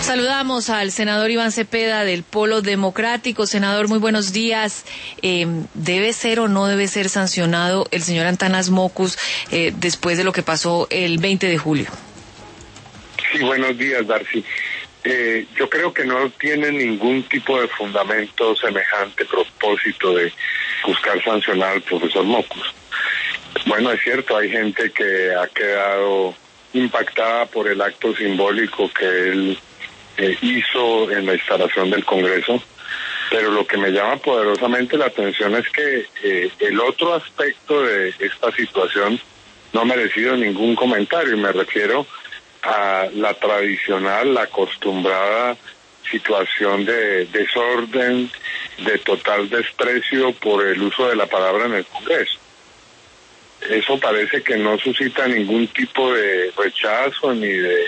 Saludamos al senador Iván Cepeda del Polo Democrático. Senador, muy buenos días. ¿Debe ser o no debe ser sancionado el señor Antanas Mockus después de lo que pasó el 20 de julio? Sí, buenos días, Darcy. Yo creo que no tiene ningún tipo de fundamento semejante propósito de buscar sancionar al profesor Mockus. Bueno, es cierto, hay gente que ha quedado impactada por el acto simbólico que él hizo en la instalación del Congreso, pero lo que me llama poderosamente la atención es que el otro aspecto de esta situación no ha merecido ningún comentario, y me refiero a la tradicional, la acostumbrada situación de desorden, de total desprecio por el uso de la palabra en el Congreso. Eso parece que no suscita ningún tipo de rechazo ni de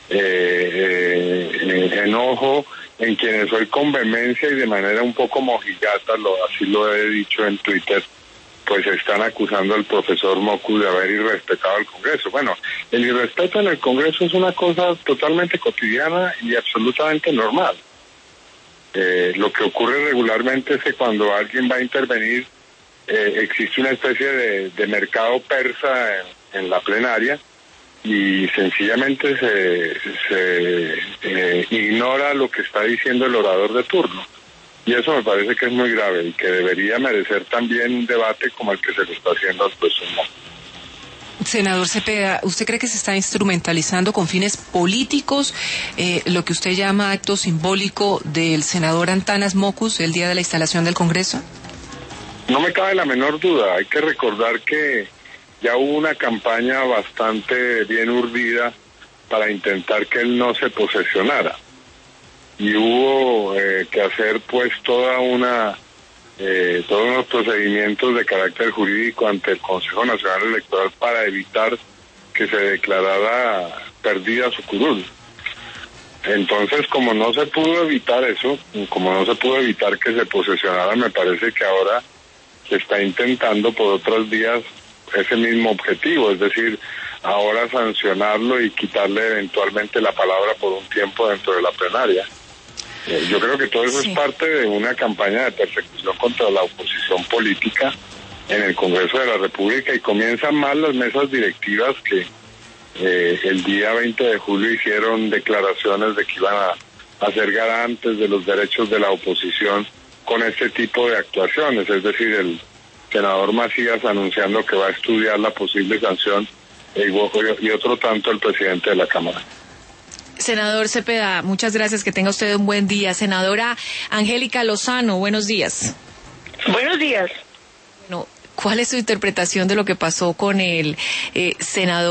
enojo en quienes hoy con vehemencia y de manera un poco mojigata, así lo he dicho en Twitter, pues están acusando al profesor Mockus de haber irrespetado al Congreso. Bueno, el irrespeto en el Congreso es una cosa totalmente cotidiana y absolutamente normal. Lo que ocurre regularmente es que cuando alguien va a intervenir, existe una especie de mercado persa en la plenaria y sencillamente se ignora lo que está diciendo el orador de turno. Y eso me parece que es muy grave y que debería merecer también un debate como el que se le está haciendo al profesor Mockus. Senador Cepeda, ¿usted cree que se está instrumentalizando con fines políticos lo que usted llama acto simbólico del senador Antanas Mockus el día de la instalación del Congreso? No me cabe la menor duda. Hay que recordar que ya hubo una campaña bastante bien urdida para intentar que él no se posesionara. Y hubo que hacer pues todos unos procedimientos de carácter jurídico ante el Consejo Nacional Electoral para evitar que se declarara perdida su curul. Entonces, como no se pudo evitar eso, como no se pudo evitar que se posesionara, me parece que ahora se está intentando por otras vías ese mismo objetivo, es decir, ahora sancionarlo y quitarle eventualmente la palabra por un tiempo dentro de la plenaria. Yo creo que todo eso es parte de una campaña de persecución contra la oposición política en el Congreso de la República, y comienzan mal las mesas directivas que el día 20 de julio hicieron declaraciones de que iban a ser garantes de los derechos de la oposición con este tipo de actuaciones, es decir, el senador Macías anunciando que va a estudiar la posible sanción y otro tanto el presidente de la Cámara. Senador Cepeda, muchas gracias, que tenga usted un buen día. Senadora Angélica Lozano, buenos días. Buenos días. Bueno, ¿cuál es su interpretación de lo que pasó con el senador